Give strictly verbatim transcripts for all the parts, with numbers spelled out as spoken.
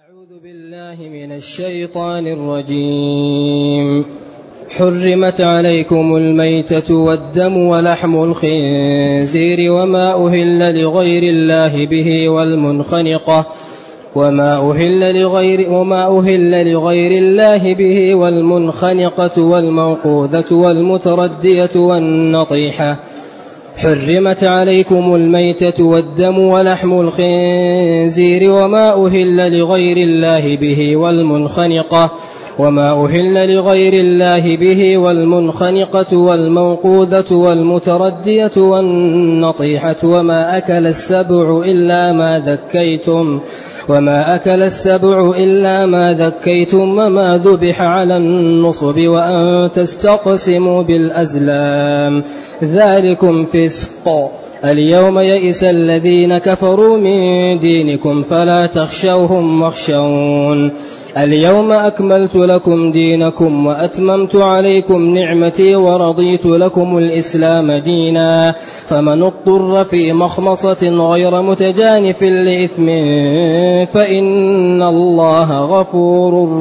أعوذ بالله من الشيطان الرجيم. حرمت عليكم الميتة والدم ولحم الخنزير وما أهل لغير الله به والمنخنقة وما أهل لغير وما أهل لغير الله به والمنخنقة والموقوذة والمتردية والنطيحة. حرمت عليكم الميتة والدم ولحم الخنزير وما أهل لغير الله به والمنخنقة وما أهل لغير الله به والمنخنقة والموقوذة والمتردية والنطيحة وما أكل السبع إلا ما ذكيتم وما أكل السبع إلا ما ذكيتم وما ذبح على النصب وأن تستقسموا بالأزلام ذلكم فسق. اليوم يئس الذين كفروا من دينكم فلا تخشوهم واخشون. اليوم أكملت لكم دينكم وأتممت عليكم نعمتي ورضيت لكم الإسلام دينا فمن اضطر في مخمصة غير متجانف لإثم فإن الله غفور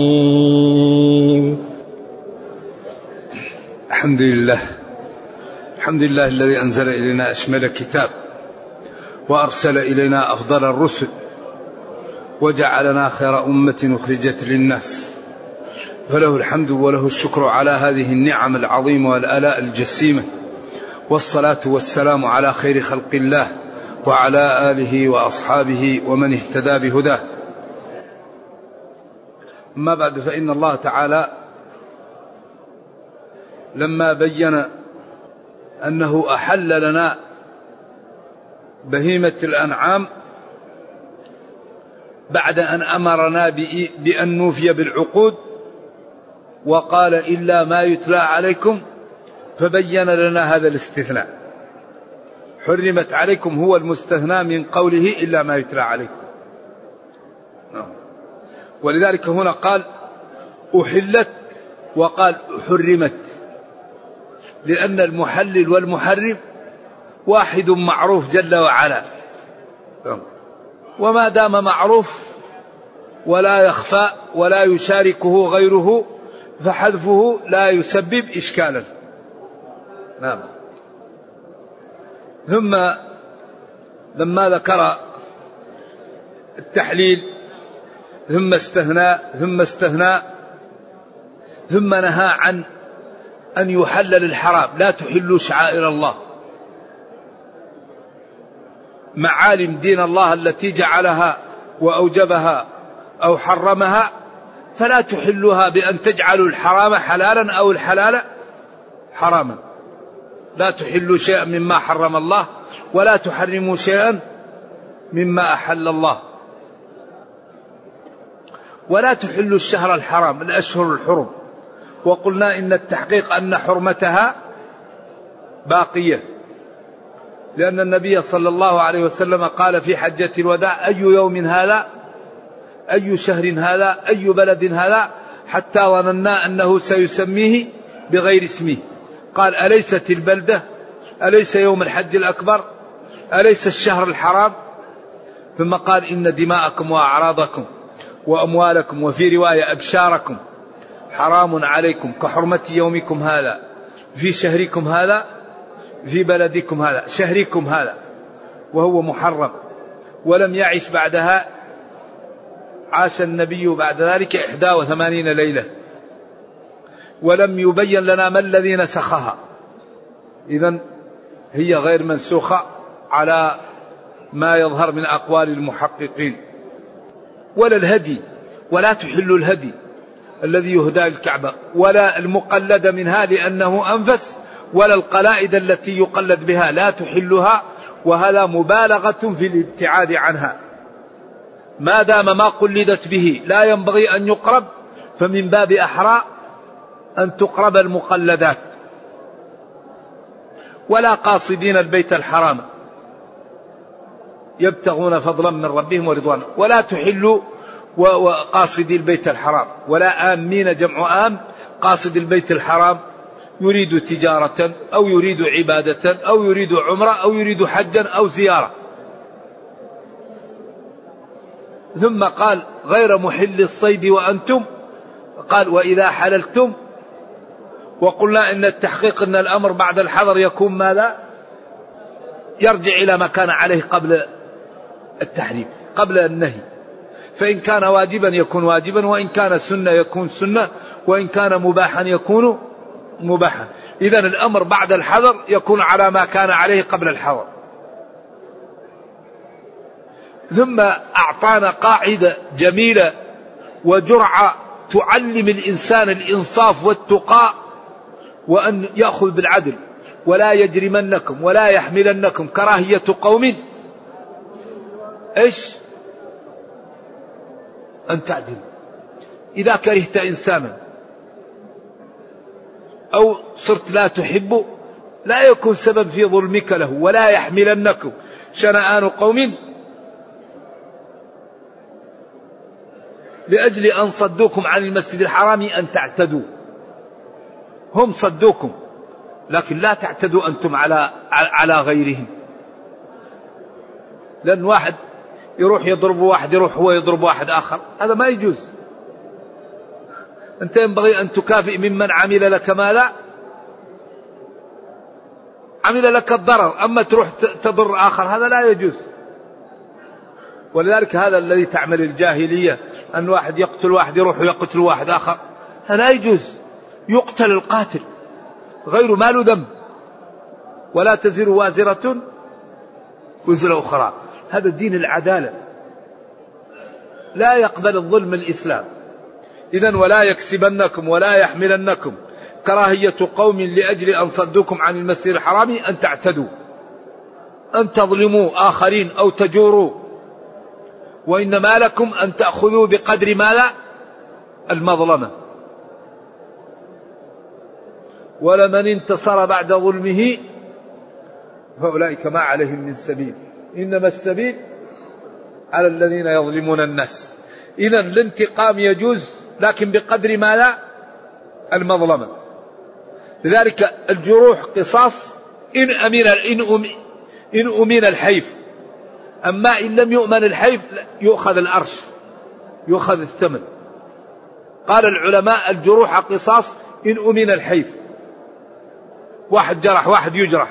رحيم. الحمد لله الحمد لله الذي أنزل إلينا أشمل كتاب وأرسل إلينا أفضل الرسل وجعلنا خير أمة أخرجت للناس، فله الحمد وله الشكر على هذه النعم العظيمة والآلاء الجسيمة، والصلاة والسلام على خير خلق الله وعلى آله وأصحابه ومن اهتدى بهداه. أما بعد، فإن الله تعالى لما بين أنه أحل لنا بهيمة الأنعام بعد أن أمرنا بأن نوفي بالعقود وقال إلا ما يتلى عليكم، فبين لنا هذا الاستثناء. حرمت عليكم هو المستثنى من قوله إلا ما يتلى عليكم، ولذلك هنا قال أحلت وقال حرمت، لأن المحلل والمحرم واحد معروف جل وعلا، وما دام معروف ولا يخفى ولا يشاركه غيره فحذفه لا يسبب إشكالا. نعم. ثم لما ذكر التحليل ثم استثناء ثم استثناء ثم نهى عن أن يحلل الحرام، لا تحلوا شعائر الله، معالم دين الله التي جعلها وأوجبها أو حرمها، فلا تحلوها بأن تجعلوا الحرام حلالا أو الحلال حراما. لا تحلوا شيئا مما حرم الله ولا تحرموا شيئا مما أحل الله، ولا تحلوا الشهر الحرام الأشهر الحرم، وقلنا إن التحقيق أن حرمتها باقية، لأن النبي صلى الله عليه وسلم قال في حجة الوداع أي يوم هذا أي شهر هذا أي بلد هذا، حتى ظننا أنه سيسميه بغير اسمه، قال أليست البلدة أليس يوم الحج الأكبر أليس الشهر الحرام، ثم قال إن دماءكم وأعراضكم وأموالكم وفي رواية أبشاركم حرام عليكم كحرمة يومكم هذا في شهركم هذا في بلدكم هذا، شهركم هذا وهو محرم. ولم يعش بعدها، عاش النبي بعد ذلك إحدى وثمانين ليلة، ولم يبين لنا ما الذي نسخها، إذن هي غير منسوخة على ما يظهر من أقوال المحققين. ولا الهدي، ولا تحل الهدي الذي يهدى للكعبة، ولا المقلد منها لأنه أنفس، ولا القلائد التي يقلد بها لا تحلها، وهذا مبالغة في الابتعاد عنها. ما دام ما قلدت به لا ينبغي أن يقرب، فمن باب أحرى أن تقرب المقلدات. ولا قاصدين البيت الحرام يبتغون فضلا من ربهم ورضوانا، ولا تحلوا وقاصدي البيت الحرام، ولا آمين جمع آم، قاصد البيت الحرام يريد تجارة أو يريد عبادة أو يريد عمرة أو يريد حجا أو زيارة. ثم قال غير محل الصيد وأنتم، قال وإذا حللتم. وقلنا إن التحقيق أن الأمر بعد الحظر يكون ماذا؟ يرجع إلى ما كان عليه قبل التحريم، قبل النهي. فإن كان واجبا يكون واجبا، وإن كان سنة يكون سنة، وإن كان مباحا يكون مباحا. إذن الأمر بعد الحظر يكون على ما كان عليه قبل الحظر. ثم أعطانا قاعدة جميلة وجرعة تعلم الإنسان الإنصاف والتقاء، وأن يأخذ بالعدل. ولا يجرمنكم ولا يحملنكم كراهية قوم إيش أن تعدلوا. إذا كرهت إنسانا أو صرت لا تحب، لا يكون سبب في ظلمك له. ولا يحملنكم شنآن قوم لأجل أن صدوكم عن المسجد الحرام أن تعتدوا. هم صدوكم، لكن لا تعتدوا أنتم على على غيرهم. لأن واحد يروح يضرب واحد، يروح هو يضرب واحد آخر، هذا ما يجوز. أنت ينبغي أن تكافئ ممن عمل لك ماذا؟ عمل لك الضرر. أما تروح تضر آخر، هذا لا يجوز. ولذلك هذا الذي تعمل الجاهلية، أن واحد يقتل واحد يروح يقتل واحد آخر، هذا لا يجوز. يقتل القاتل، غير ما له ذنب. ولا تزر وازرة وزر أخرى. هذا دين العدالة، لا يقبل الظلم الإسلام. إذن ولا يكسبنكم ولا يحملنكم كراهية قوم لأجل أن صدوكم عن المسجد الحرام أن تعتدوا، أن تظلموا آخرين أو تجوروا. وإنما لكم أن تأخذوا بقدر ماذا؟ المظلمة. ولمن انتصر بعد ظلمه فأولئك ما عليهم من سبيل، إنما السبيل على الذين يظلمون الناس. إذن الانتقام يجوز، لكن بقدر ماذا؟ المظلمة. لذلك الجروح قصاص إن أمن إن أمن, إن أمن الحيف. أما إن لم يؤمن الحيف يؤخذ الأرش، يؤخذ الثمن. قال العلماء الجروح قصاص إن أمن الحيف. واحد جرح واحد يجرح،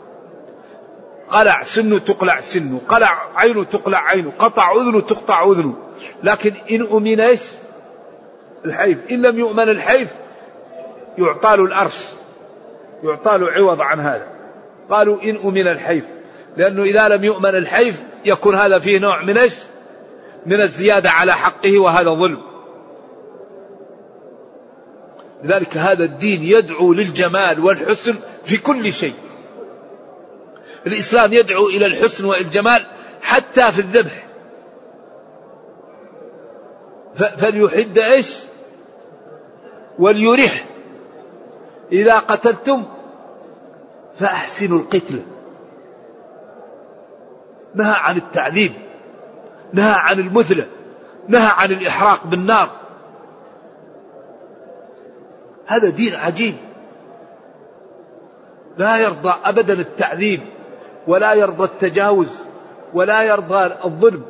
قلع سنه تقلع سنه، قلع عينه تقلع عينه، قطع أذنه تقطع أذنه. لكن إن أمن إيش؟ الحيف. إن لم يؤمن الحيف يعطى له الأرش، يعطى له عوض عن هذا. قالوا إن أمن الحيف، لأنه إذا لم يؤمن الحيف يكون هذا فيه نوع من إيش؟ من الزيادة على حقه، وهذا ظلم. لذلك هذا الدين يدعو للجمال والحسن في كل شيء. الإسلام يدعو إلى الحسن والجمال حتى في الذبح. فليحد إيش؟ وليرح. إذا قتلتم فأحسنوا القتل. نهى عن التعذيب، نهى عن المثلة، نهى عن الإحراق بالنار. هذا دين عجيب، لا يرضى أبدا التعذيب، ولا يرضى التجاوز، ولا يرضى الظلم.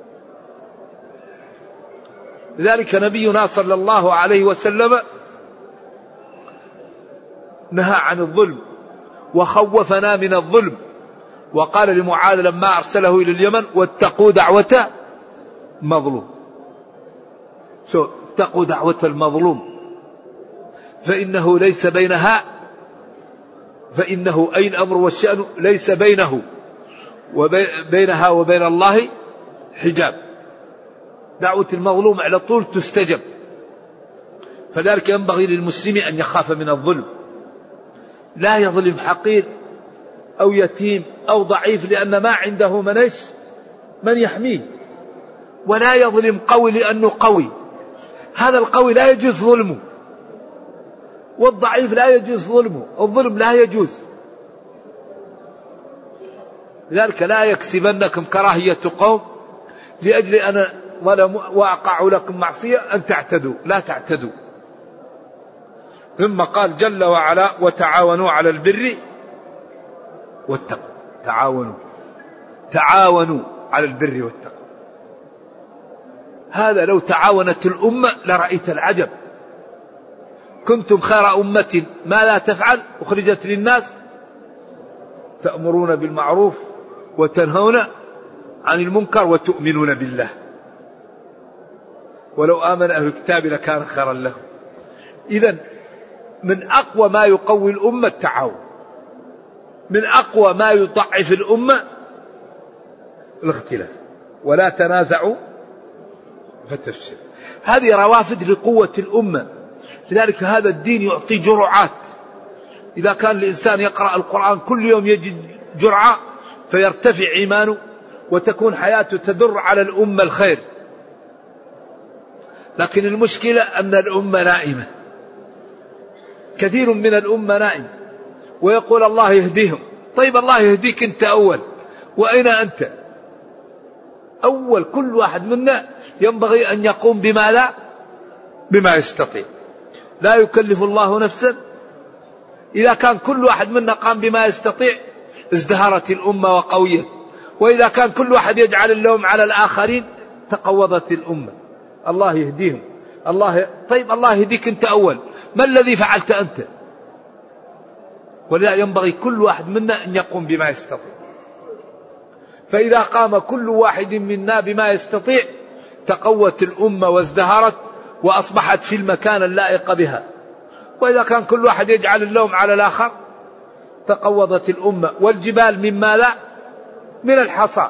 لذلك نبينا صلى الله عليه وسلم نهى عن الظلم وخوفنا من الظلم. وقال لمعاذ لما أرسله إلى اليمن: واتقوا دعوة مظلوم. شو اتقوا دعوة المظلوم فإنه ليس بينها فإنه أي الأمر والشأن ليس بينه وبينها وبين الله حجاب. دعوة المظلوم على طول تستجب. فذلك ينبغي للمسلم أن يخاف من الظلم، لا يظلم حقير أو يتيم أو ضعيف لأن ما عنده من إيش من يحميه، ولا يظلم قوي لأنه قوي. هذا القوي لا يجوز ظلمه، والضعيف لا يجوز ظلمه، الظلم لا يجوز. لذلك لا يكسبنكم كراهية قوم لأجل أن ظلموا وأقعوا لكم معصية أن تعتدوا، لا تعتدوا. ثم قال جل وعلا: وتعاونوا على البر والتقوى. تعاونوا تعاونوا على البر والتقوى. هذا لو تعاونت الأمة لرأيت العجب. كنتم خير أمة ما لا تفعل أخرجت للناس تأمرون بالمعروف وتنهون عن المنكر وتؤمنون بالله. ولو آمن أهل الكتاب لكان خيرا لهم. إذن من أقوى ما يقوي الأمة التعاون، من أقوى ما يضعف الأمة الاختلاف. ولا تنازعوا فتفشل. هذه روافد لقوة الأمة. لذلك هذا الدين يعطي جرعات. إذا كان الإنسان يقرأ القرآن كل يوم يجد جرعة فيرتفع إيمانه وتكون حياته تدر على الأمة الخير. لكن المشكلة أن الأمة نائمة، كثير من الأمة نائم، ويقول الله يهديهم. طيب الله يهديك أنت أول، وأين أنت؟ أول كل واحد منا ينبغي أن يقوم بما لا بما يستطيع. لا يكلف الله نفسا. إذا كان كل واحد منا قام بما يستطيع ازدهرت الأمة وقويت. وإذا كان كل واحد يجعل اللوم على الآخرين تقوضت الأمة. الله يهديهم. الله طيب الله يهديك أنت أول، ما الذي فعلت أنت؟ ولذا ينبغي كل واحد منا أن يقوم بما يستطيع. فإذا قام كل واحد منا بما يستطيع تقوت الأمة وازدهرت وأصبحت في المكان اللائق بها. وإذا كان كل واحد يجعل اللوم على الآخر تقوضت الأمة. والجبال مما لا من الحصى.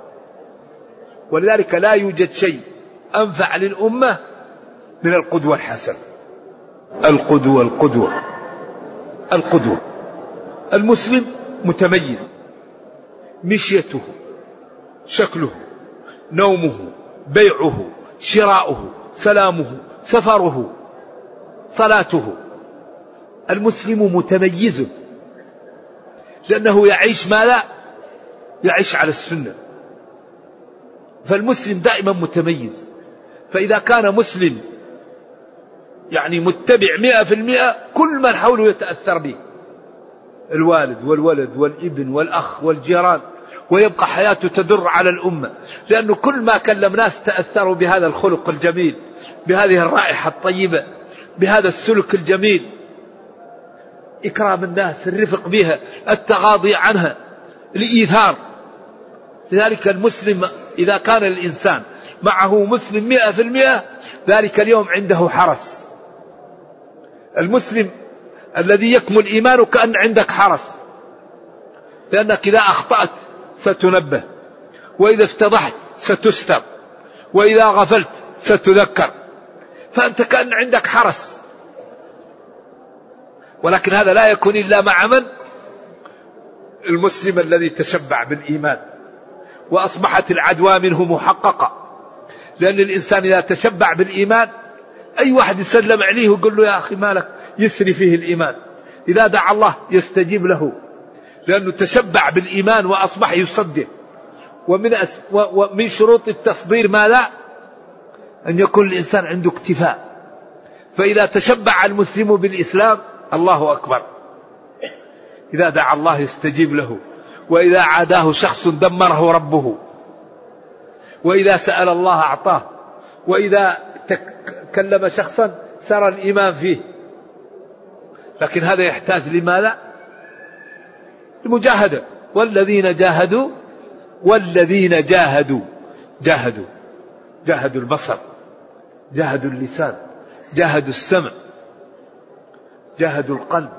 ولذلك لا يوجد شيء أنفع للأمة من القدوة الحسنة. القدوة القدوة القدوة. المسلم متميز، مشيته، شكله، نومه، بيعه، شراؤه، سلامه، سفره، صلاته. المسلم متميز لأنه يعيش ما لا يعيش على السنة. فالمسلم دائما متميز. فإذا كان مسلم يعني متبع مئة في المئة كل من حوله يتأثر به، الوالد والولد والابن والأخ والجيران، ويبقى حياته تدر على الأمة. لأنه كل ما كلم ناس تأثروا بهذا الخلق الجميل، بهذه الرائحة الطيبة، بهذا السلوك الجميل، إكرام الناس، الرفق بها، التغاضي عنها، الإيثار. لذلك المسلم إذا كان الإنسان معه مسلم مئة في المئة ذلك اليوم عنده حرس. المسلم الذي يكمل إيمانه كأن عندك حرس، لأنك إذا أخطأت ستنبه، وإذا افتضحت ستستر، وإذا غفلت ستذكر. فأنت كأن عندك حرس. ولكن هذا لا يكون إلا مع من؟ المسلم الذي تشبع بالإيمان وأصبحت العدوى منه محققة. لأن الإنسان إذا تشبع بالإيمان أي واحد يسلم عليه ويقول له يا أخي مالك يسري فيه الإيمان. إذا دعا الله يستجيب له لأنه تشبع بالإيمان وأصبح يصدق. ومن, أس... ومن شروط التصدير ما لا أن يكون الإنسان عنده اكتفاء. فإذا تشبع المسلم بالإسلام الله أكبر، إذا دعا الله يستجيب له، وإذا عاداه شخص دمره ربه، وإذا سأل الله أعطاه، وإذا كلم شخصا سرى الإيمان فيه. لكن هذا يحتاج لماذا؟ المجاهدة. والذين جاهدوا والذين جاهدوا جاهدوا جاهدوا البصر، جاهدوا اللسان، جاهدوا السمع، جاهدوا القلب،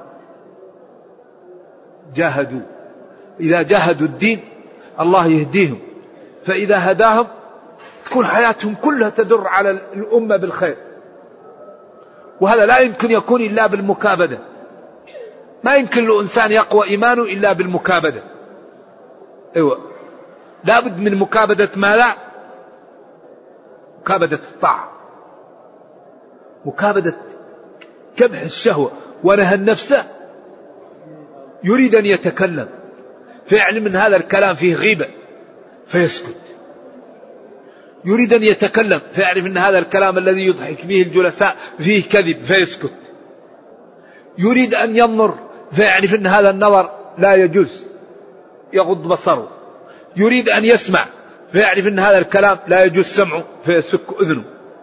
جاهدوا. إذا جاهدوا الدين الله يهديهم. فإذا هداهم تكون حياتهم كلها تدر على الأمة بالخير. وهذا لا يمكن يكون إلا بالمكابدة. ما يمكن لإنسان يقوى إيمانه إلا بالمكابدة. أيوة، لا بد من مكابدة ما لا مكابدة الطاعة، مكابدة كبح الشهوة ونهى النفس. يريد أن يتكلم فيعلم من هذا الكلام فيه غيبة فيسكت. يريد أن يتكلم فيعرف أن هذا الكلام الذي يضحك به الجلساء فيه كذب فيسكت. يريد أن ينظر فيعرف أن هذا النظر لا يجوز يغض بصره. يريد أن يسمع فيعرف أن هذا الكلام لا يجوز سمعه فيسك أذنه.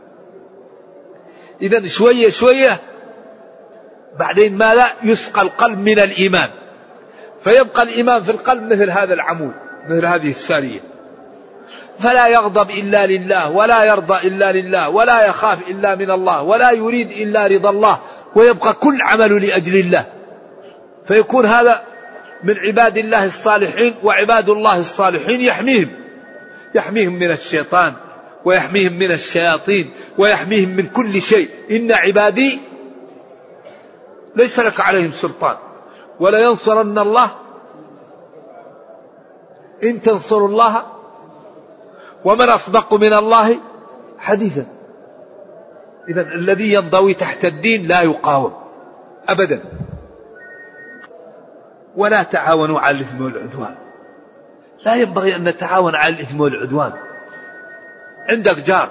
إذن شوية شوية بعدين ما لا يسقى القلب من الإيمان، فيبقى الإيمان في القلب مثل هذا العمود، مثل هذه السارية، فلا يغضب إلا لله، ولا يرضى إلا لله، ولا يخاف إلا من الله، ولا يريد إلا رضا الله، ويبقى كل عمل لأجل الله. فيكون هذا من عباد الله الصالحين. وعباد الله الصالحين يحميهم يحميهم من الشيطان، ويحميهم من الشياطين، ويحميهم من كل شيء. إن عبادي ليس لك عليهم سلطان ولا ينصرن الله إن تنصروا الله ومن أصدق من الله حديثا. إذن الذي ينضوي تحت الدين لا يقاوم أبدا. ولا تعاونوا على الإثم والعدوان، لا ينبغي أن نتعاون على الإثم والعدوان. عندك جار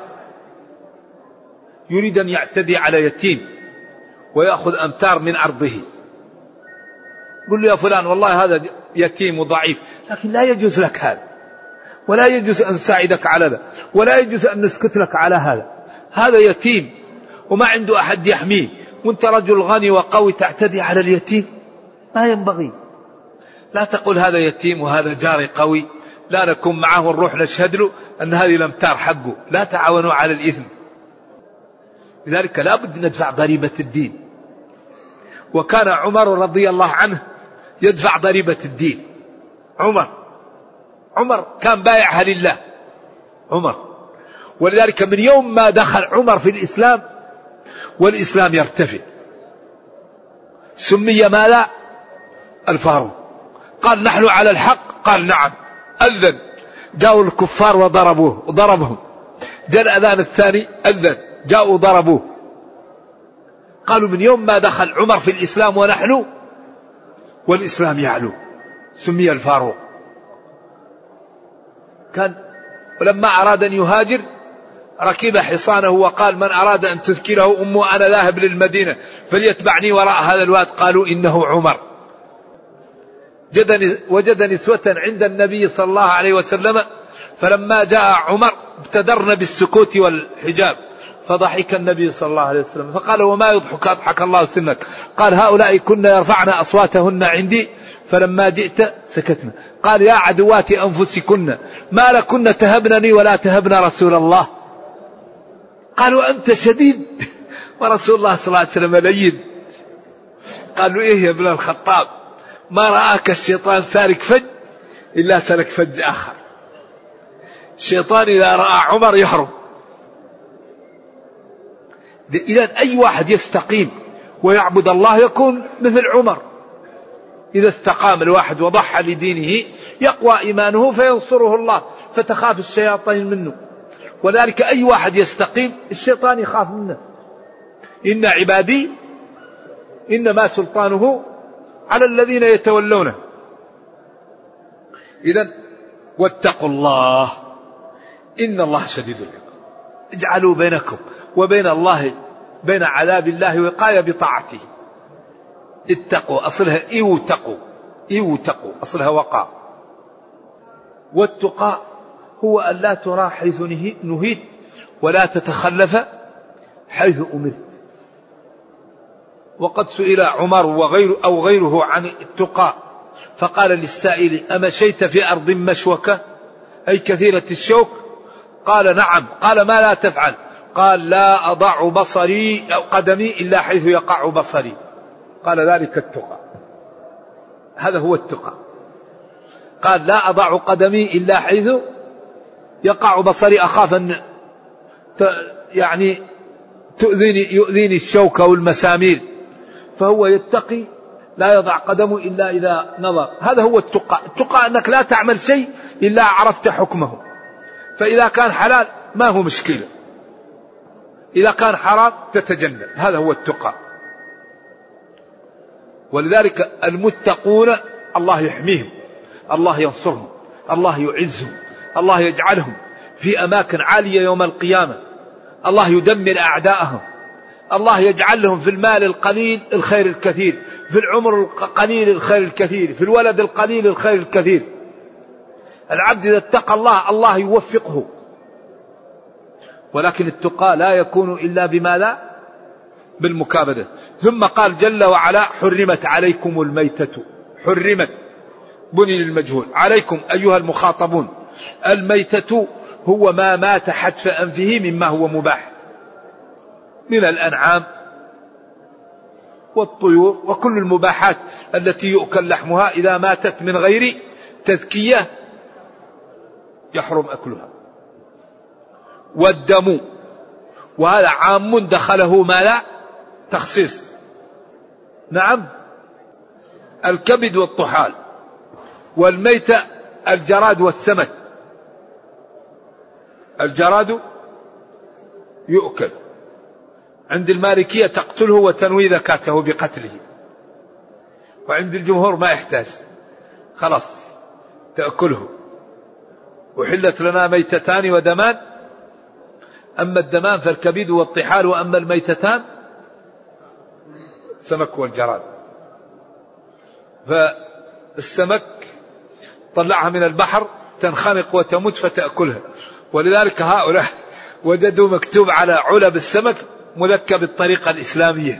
يريد أن يعتدي على يتيم ويأخذ أمتار من أرضه، قل له يا فلان والله هذا يتيم وضعيف، لكن لا يجوز لك هذا، ولا يجوز أن نساعدك على هذا، ولا يجوز أن نسكت لك على هذا. هذا يتيم وما عنده أحد يحميه، وانت رجل غني وقوي تعتدي على اليتيم، ما ينبغي. لا تقول هذا يتيم وهذا جاري قوي، لا نكون معه ونروح نشهد له أن هذه الأمتار حقه. لا تعاونوا على الإثم. لذلك لا بد ندفع ضريبة الدين. وكان عمر رضي الله عنه يدفع ضريبة الدين. عمر عمر كان بايعها لله عمر. ولذلك من يوم ما دخل عمر في الإسلام والإسلام يرتفع سمي ما لا الفاروق. قال نحن على الحق، قال نعم. أذن، جاءوا الكفار وضربوه وضربهم. جاء الأذان الثاني أذن، جاءوا ضربوه. قالوا من يوم ما دخل عمر في الإسلام ونحن والإسلام يعلو سمي الفاروق. كان ولما أراد أن يهاجر ركب حصانه وقال من أراد أن تذكره أمه أنا ذاهب للمدينة فليتبعني وراء هذا الواد. قالوا إنه عمر. وجد نسوة عند النبي صلى الله عليه وسلم، فلما جاء عمر ابتدرن بالسكوت والحجاب، فضحك النبي صلى الله عليه وسلم فقال وما يضحك؟ أضحك الله سنك. قال هؤلاء كن يرفعن أصواتهن عندي فلما جئت سكتنا. قال يا عدوات أنفسكن ما لكن تهبنني ولا تهبن رسول الله. قالوا أنت شديد ورسول الله صلى الله عليه وسلم لين. قالوا إيه يا ابن الخطاب، ما رآك الشيطان سالك فج إلا سلك فج آخر. الشيطان إذا رأى عمر يهرب. إذن أي واحد يستقيم ويعبد الله يكون مثل عمر. إذا استقام الواحد وضحى لدينه يقوى إيمانه فينصره الله، فتخاف الشياطين منه. وذلك أي واحد يستقيم الشيطان يخاف منه. إن عبادي إنما سلطانه على الذين يتولونه. إذن واتقوا الله إن الله شديد العقاب. اجعلوا بينكم وبين الله بين عذاب الله وقاية بطاعته. اتقوا أصلها إيوتقوا إيوتقوا أصلها وقاء. والتقى هو أن لا ترى حيث نهيت ولا تتخلف حيث أمرت. وقد سئل عمر وغير أو غيره عن التقى فقال للسائل أمشيت في أرض مشوكة أي كثيرة الشوك؟ قال نعم. قال ما لا تفعل؟ قال لا أضع بصري أو قدمي إلا حيث يقع بصري. قال ذلك التقى، هذا هو التقى. قال لا أضع قدمي إلا حيث يقع بصري، أخاف أن يعني تؤذيني يؤذيني الشوكة والمسامير، فهو يتقي لا يضع قدمه إلا إذا نظر. هذا هو التقى. التقى أنك لا تعمل شيء إلا عرفت حكمه، فإذا كان حلال ما هو مشكلة، إذا كان حرام تتجنب. هذا هو التقى. ولذلك المتقون الله يحميهم، الله ينصرهم، الله يعزهم، الله يجعلهم في أماكن عالية يوم القيامة، الله يدمر أعداءهم، الله يجعل لهم في المال القليل الخير الكثير، في العمر القليل الخير الكثير، في الولد القليل الخير الكثير. العبد إذا اتقى الله الله يوفقه، ولكن التقى لا يكون إلا بما لا بالمكابدة. ثم قال جل وعلا حرمت عليكم الميتة، حرمت بني للمجهول، عليكم أيها المخاطبون. الميتة هو ما مات حتف أنفه مما هو مباح من الأنعام والطيور وكل المباحات التي يؤكل لحمها إذا ماتت من غير تذكية يحرم أكلها. والدم، وهذا عام دخله ما لا تخصيص. نعم، الكبد والطحال. والميتة الجراد والسمك. الجراد يؤكل، عند المالكية تقتله وتنوي ذكاته بقتله، وعند الجمهور ما يحتاج، خلاص تأكله. وحلت لنا ميتتان ودمان، أما الدمان فالكبد والطحال، وأما الميتتان السمك والجراد. فالسمك طلعها من البحر تنخنق وتموت فتأكلها، ولذلك هؤلاء وجدوا مكتوب على علب السمك مذكى بالطريقة الإسلامية،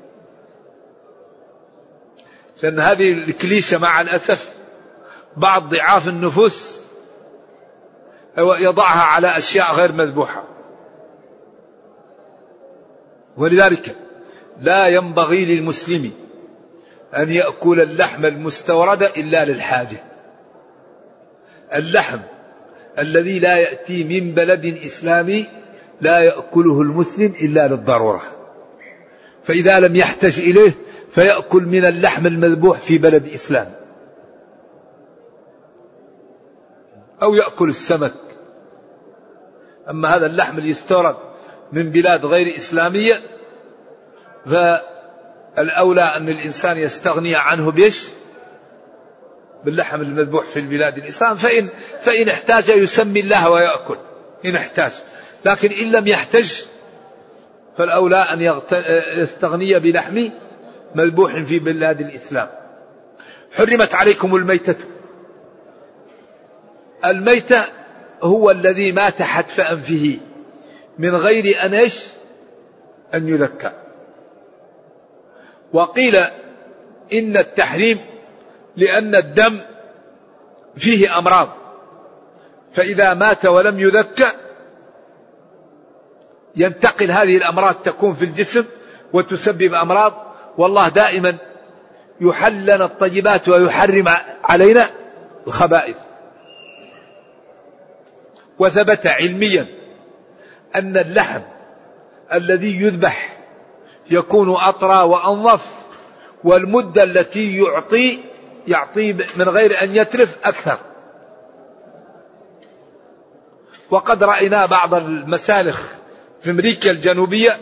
لأن هذه الكليشة مع الأسف بعض ضعاف النفوس يضعها على أشياء غير مذبوحة. ولذلك لا ينبغي للمسلم أن يأكل اللحم المستورد إلا للحاجة. اللحم الذي لا يأتي من بلد إسلامي لا يأكله المسلم إلا للضرورة، فإذا لم يحتج إليه فيأكل من اللحم المذبوح في بلد إسلام، أو يأكل السمك. أما هذا اللحم اللي يستورد من بلاد غير إسلامية فالأولى أن الإنسان يستغني عنه بيش باللحم المذبوح في البلاد الإسلام، فإن, فإن احتاج يسمي الله ويأكل إن احتاج، لكن إن لم يحتج فالأولى أن يستغني بلحم مذبوح في بلاد الإسلام. حرمت عليكم الميتة. الميتة هو الذي مات حتف أنفه من غير أن إيش أن يذكى. وقيل إن التحريم لأن الدم فيه أمراض، فإذا مات ولم يذكى ينتقل هذه الأمراض تكون في الجسم وتسبب أمراض، والله دائما يحل لنا الطيبات ويحرم علينا الخبائث. وثبت علميا أن اللحم الذي يذبح يكون أطرى وأنظف، والمدة التي يعطي يعطي من غير أن يتلف أكثر. وقد رأينا بعض المسالخ في أمريكا الجنوبية،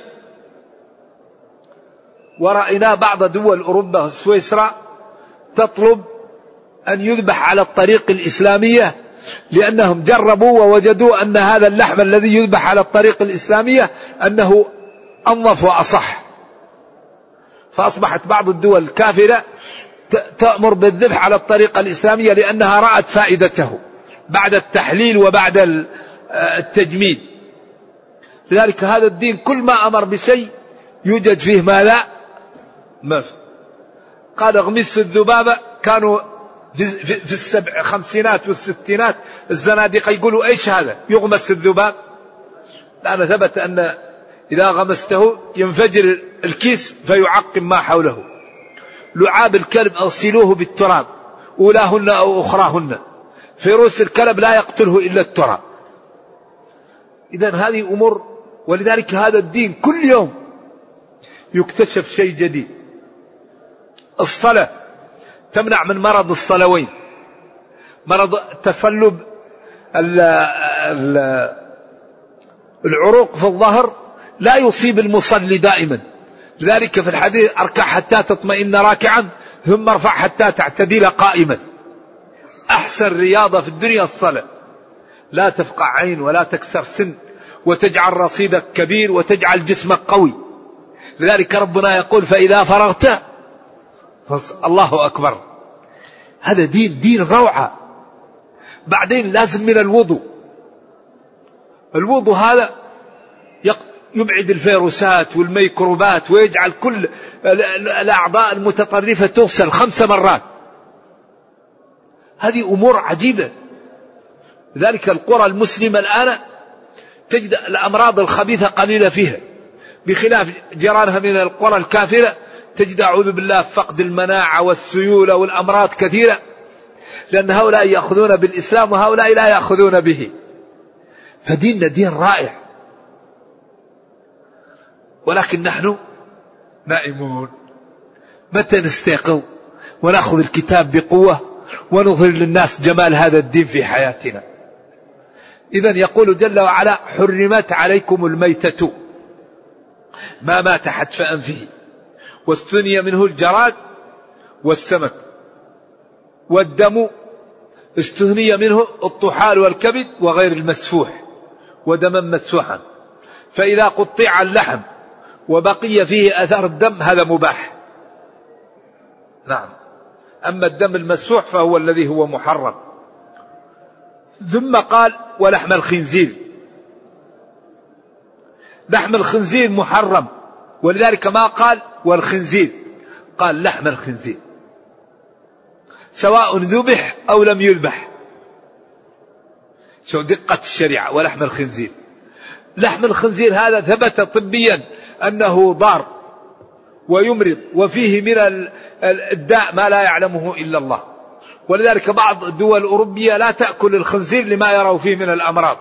ورأينا بعض دول أوروبا سويسرا تطلب أن يذبح على الطريق الإسلامية، لأنهم جربوا ووجدوا أن هذا اللحم الذي يذبح على الطريق الإسلامية أنه أنظف وأصح. فأصبحت بعض الدول الكافرة تأمر بالذبح على الطريقة الإسلامية لأنها رأت فائدته بعد التحليل وبعد التجميد. لذلك هذا الدين كل ما أمر بشيء يوجد فيه ما لا ما في. قال اغمس الذبابة، كانوا في السبع خمسينات والستينات الزنادقة يقولوا ايش هذا يغمس الذباب، لأن ثبت أن إذا غمسته ينفجر الكيس فيعقم ما حوله. لعاب الكلب اغسلوه بالتراب أولاهن أو أخراهن، فيروس الكلب لا يقتله إلا التراب. إذن هذه أمور، ولذلك هذا الدين كل يوم يكتشف شيء جديد. الصلاة تمنع من مرض الصلوين، مرض تفلب العروق في الظهر لا يصيب المصلي دائما. لذلك في الحديث اركع حتى تطمئن راكعا ثم ارفع حتى تعتدل قائما. أحسن رياضة في الدنيا الصلاة، لا تفقع عين ولا تكسر سن وتجعل رصيدك كبير وتجعل جسمك قوي. لذلك ربنا يقول فإذا فرغت الله أكبر. هذا دين دين روعة. بعدين لازم من الوضوء. الوضوء هذا يبعد الفيروسات والميكروبات ويجعل كل الأعضاء المتطرفة تغسل خمس مرات. هذه أمور عجيبة. لذلك القرى المسلمة الآن تجد الأمراض الخبيثة قليلة فيها، بخلاف جيرانها من القرى الكافرة تجد أعوذ بالله فقد المناعة والسيولة والأمراض كثيرة، لأن هؤلاء يأخذون بالإسلام وهؤلاء لا يأخذون به. فديننا دين رائع، ولكن نحن نائمون. متى نستيقظ ونأخذ الكتاب بقوة ونظهر للناس جمال هذا الدين في حياتنا؟ إذن يقول جل وعلا: حرمت عليكم الميتة ما مات حتف أنفه واستني منه الجراد والسمك، والدم استثني منه الطحال والكبد وغير المسفوح ودما مسفوحا، فإذا قطع اللحم وبقي فيه أثر الدم هذا مباح. نعم. أما الدم المسفوح فهو الذي هو محرم. ثم قال: ولحم الخنزير. لحم الخنزير محرم، ولذلك ما قال والخنزير، قال لحم الخنزير، سواء ذبح أو لم يذبح. شو دقة الشريعة. ولحم الخنزير، لحم الخنزير هذا ثبت طبيا أنه ضار ويمرض وفيه من الداء ما لا يعلمه إلا الله، ولذلك بعض الدول الأوروبية لا تأكل الخنزير لما يروا فيه من الأمراض،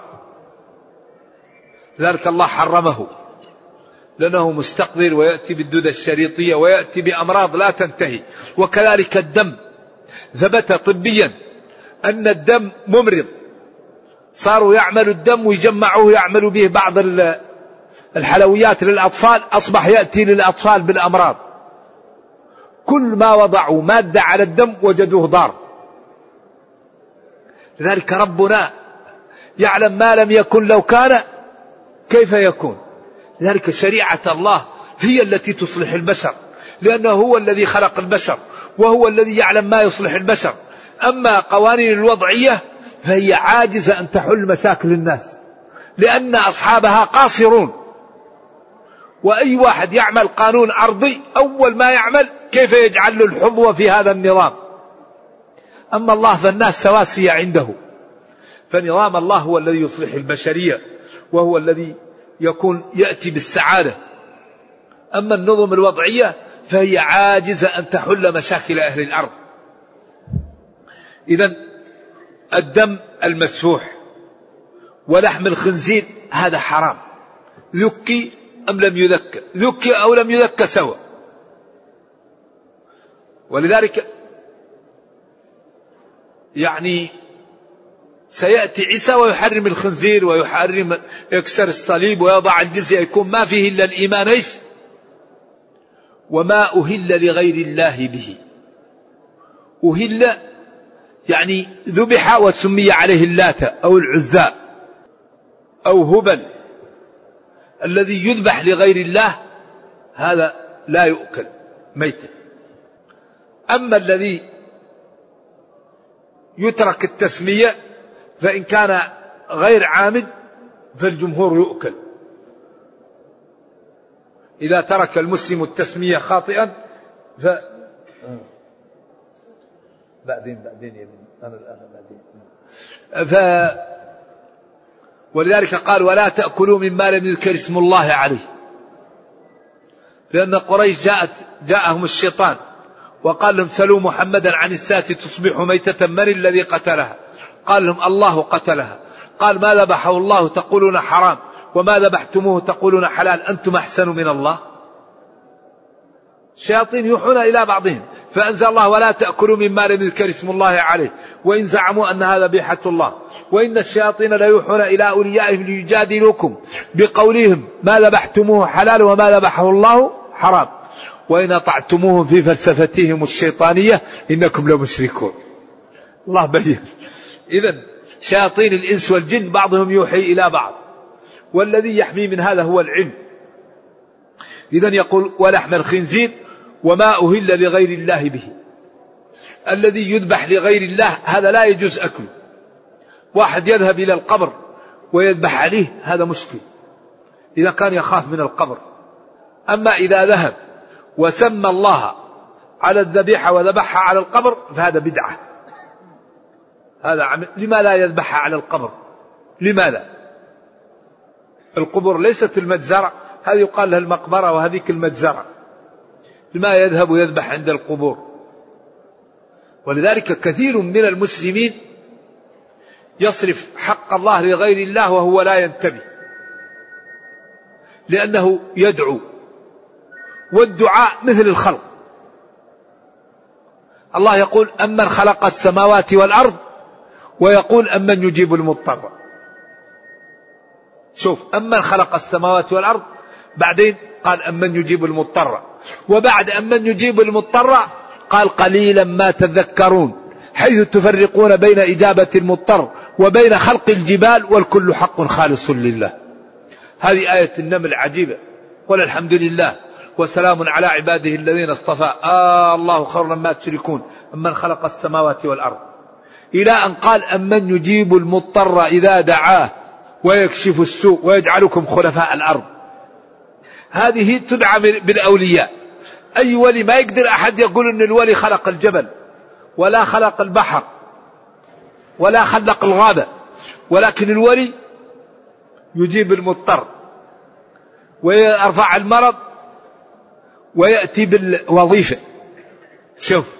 لذلك الله حرمه لأنه مستقذر ويأتي بالدودة الشريطية ويأتي بأمراض لا تنتهي. وكذلك الدم ثبت طبيا أن الدم ممرض، صاروا يعملوا الدم ويجمعوه يعملوا به بعض الحلويات للأطفال، أصبح يأتي للأطفال بالأمراض. كل ما وضعوا مادة على الدم وجدوه ضار. لذلك ربنا يعلم ما لم يكن لو كان كيف يكون. لذلك شريعة الله هي التي تصلح البشر، لأنه هو الذي خلق البشر وهو الذي يعلم ما يصلح البشر. أما قوانين الوضعية فهي عاجزة أن تحل مشاكل الناس، لأن أصحابها قاصرون. وأي واحد يعمل قانون أرضي أول ما يعمل كيف يجعل له الحظوة في هذا النظام. أما الله فالناس سواسية عنده، فنظام الله هو الذي يصلح البشرية وهو الذي يكون يأتي بالسعادة. أما النظم الوضعية فهي عاجزة أن تحل مشاكل أهل الأرض. إذن الدم المسفوح ولحم الخنزير هذا حرام، ذكي أم لم يذكى، ذكي أو لم يذكى سوا. ولذلك يعني سيأتي عيسى ويحرم الخنزير ويحرم يكسر الصليب ويضع الجزية، يكون ما فيه إلا الإيمان إيش؟ وما أهل لغير الله به. أهل يعني ذبح وسمي عليه اللات أو العزى أو هبل. الذي يذبح لغير الله هذا لا يؤكل ميتا. أما الذي يترك التسمية فإن كان غير عامد فالجمهور يؤكل. إذا ترك المسلم التسمية خاطئا ف بعدين بعدين يا ابني أنا الآن بعدين ف ولذلك قال: ولا تأكلوا مما لم يذكر اسم الله عليه، لأن قريش جاءت جاءهم الشيطان وقال لهم: سلوا محمدا عن الساعة تصبح ميتة من الذي قتلها؟ قال لهم: الله قتلها. قال: ما ذبحه الله تقولون حرام، وما ذبحتموه تقولون حلال، أنتم أحسن من الله. الشياطين يوحون إلى بعضهم، فأنزل الله: ولا تأكلوا مما لم يذكر اسم الله عليه، وإن زعموا أن هذا ذبيحة الله، وإن الشياطين لا يوحون إلى أوليائهم ليجادلوكم بقولهم ما ذبحتموه حلال وما ذبحه الله حرام، وإن أطعتموهم في فلسفتهم الشيطانية إنكم لمشركون. الله بين. إذن شياطين الإنس والجن بعضهم يوحي إلى بعض، والذي يحمي من هذا هو العلم. إذن يقول: ولحم الخنزير وما أهل لغير الله به. الذي يذبح لغير الله هذا لا يجوز أكله، واحد يذهب إلى القبر ويذبح عليه هذا مشكل إذا كان يخاف من القبر. أما إذا ذهب وسمى الله على الذبيحة وذبحها على القبر فهذا بدعة. هذا عم... لما لا يذبحها على القبر؟ لماذا؟ القبور ليست المجزرة، هذه يقال لها المقبرة وهذيك المجزرة. لما يذهب ويذبح عند القبور؟ ولذلك كثير من المسلمين يصرف حق الله لغير الله وهو لا ينتبه، لأنه يدعو، والدعاء مثل الخلق. الله يقول أمن خلق السماوات والأرض، ويقول أمن يجيب المضطر. شوف، أمن خلق السماوات والأرض، بعدين قال أمن يجيب المضطر، وبعد أمن يجيب المضطر قال قليلا ما تذكرون، حيث تفرقون بين إجابة المضطر وبين خلق الجبال والكل حق خالص لله. هذه آية النمل عجيبة. قل الحمد لله وسلام على عباده الذين اصطفى آه الله خير مما تشركون أمن خلق السماوات والأرض، إلى أن قال أمن يجيب المضطر إذا دعاه ويكشف السوء ويجعلكم خلفاء الأرض. هذه تدعى بالأولياء. أي ولي ما يقدر أحد يقول أن الولي خلق الجبل ولا خلق البحر ولا خلق الغابة، ولكن الولي يجيب المضطر ويرفع المرض ويأتي بالوظيفة. شوف،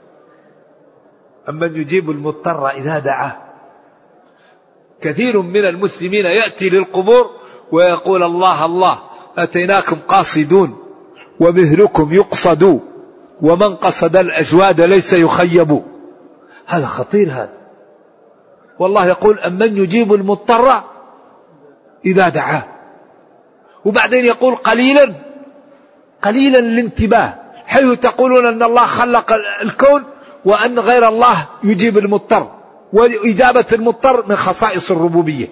أمن يجيب المضطر إذا دعاه. كثير من المسلمين يأتي للقبور ويقول الله الله أتيناكم قاصدون ومثلكم يقصد ومن قصد الأجواد ليس يخيب. هذا خطير هذا. والله يقول أمن يجيب المضطر إذا دعاه، وبعدين يقول قليلا قليلا الانتباه، حيث تقولون أن الله خلق الكون وأن غير الله يجيب المضطر، وإجابة المضطر من خصائص الربوبية.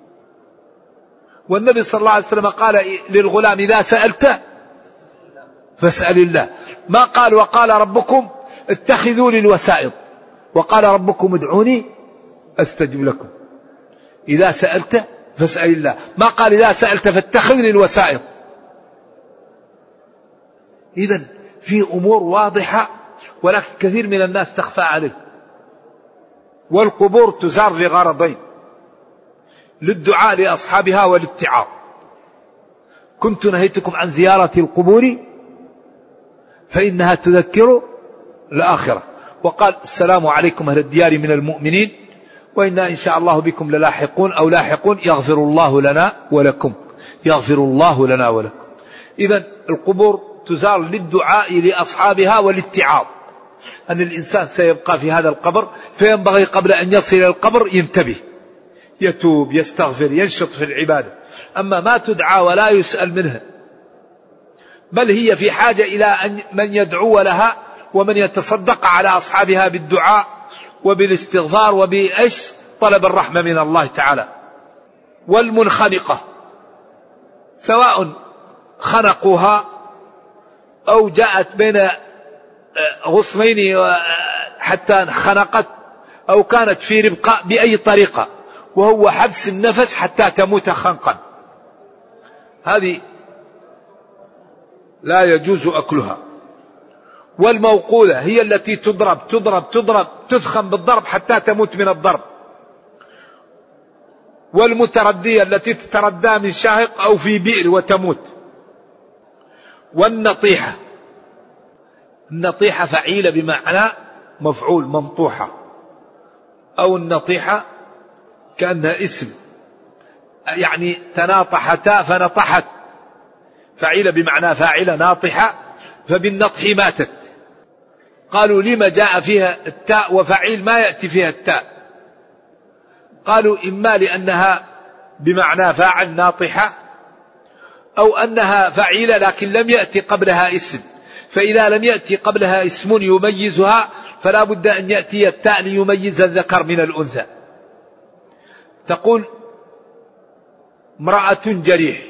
والنبي صلى الله عليه وسلم قال للغلام إذا سألت فاسأل الله، ما قال وقال ربكم اتخذوا لي الوسائط، وقال ربكم ادعوني أستجب لكم. إذا سألت فاسأل الله، ما قال إذا سألت فاتخذ لي الوسائط. إذن في أمور واضحة ولكن كثير من الناس تخفى عليه. والقبور تزار لغرضين: للدعاء لأصحابها والاتعاظ. كنت نهيتكم عن زيارة القبور فإنها تذكر الآخرة. وقال السلام عليكم أهل الديار من المؤمنين وإنا إن شاء الله بكم للاحقون أو لاحقون يغفر الله لنا ولكم، يغفر الله لنا ولكم. إذن القبور تزار للدعاء لأصحابها والاتعاظ، أن الإنسان سيبقى في هذا القبر فينبغي قبل أن يصل إلى القبر ينتبه، يتوب، يستغفر، ينشط في العبادة. أما ما تدعى ولا يسأل منها، بل هي في حاجة إلى أن من يدعو لها ومن يتصدق على أصحابها بالدعاء وبالاستغفار وبإيش طلب الرحمة من الله تعالى. والمنخنقة سواء خنقوها أو جاءت بين غصنين حتى خنقت، أو كانت في ربقاء بأي طريقة، وهو حبس النفس حتى تموت خنقا، هذه لا يجوز أكلها. والموقوذة هي التي تضرب تضرب تضرب تثخن بالضرب حتى تموت من الضرب. والمتردية التي تتردى من شاهق أو في بئر وتموت. والنطيحة، النطيحة فعيلة بمعنى مفعول، منطوحة، أو النطيحة كأنها اسم، يعني تناطحتا فنطحت، فعيلة بمعنى فاعلة ناطحة، فبالنطح ماتت. قالوا لما جاء فيها التاء وفعيل ما يأتي فيها التاء؟ قالوا إما لأنها بمعنى فاعل ناطحة، أو أنها فعيلة لكن لم يأتي قبلها اسم، فإذا لم يأتي قبلها اسم يميزها فلا بد أن يأتي التاء ليميز الذكر من الأنثى. تقول امرأة جريح